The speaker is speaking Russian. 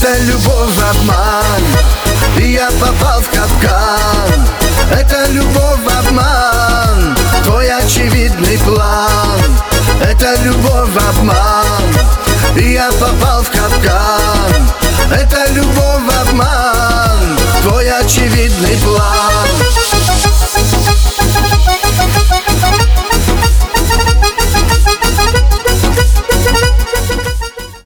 Это любовь, обман, и я попал в капкан. Это любовь, обман, твой очевидный план. Это любовь, обман, и я попал в капкан. Это любовь, обман, твой очевидный план.